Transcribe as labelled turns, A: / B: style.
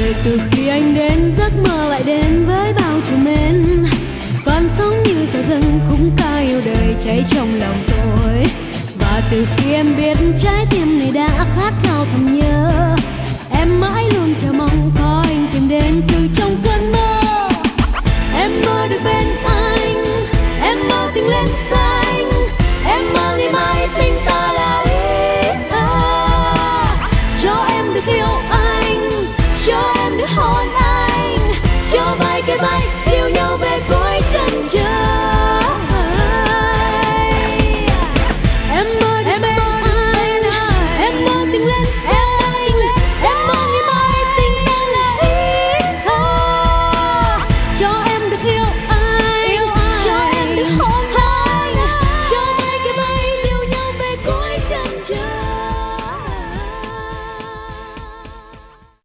A: Từ khi anh đến giấc mơ lại đến với bao trùm mến, con sống như giờ dần khúc ca yêu đời cháy trong lòng tôi. Và từ khi em biết trái tim này đã khát khao thầm nhớ, em mãi luôn chờ mong.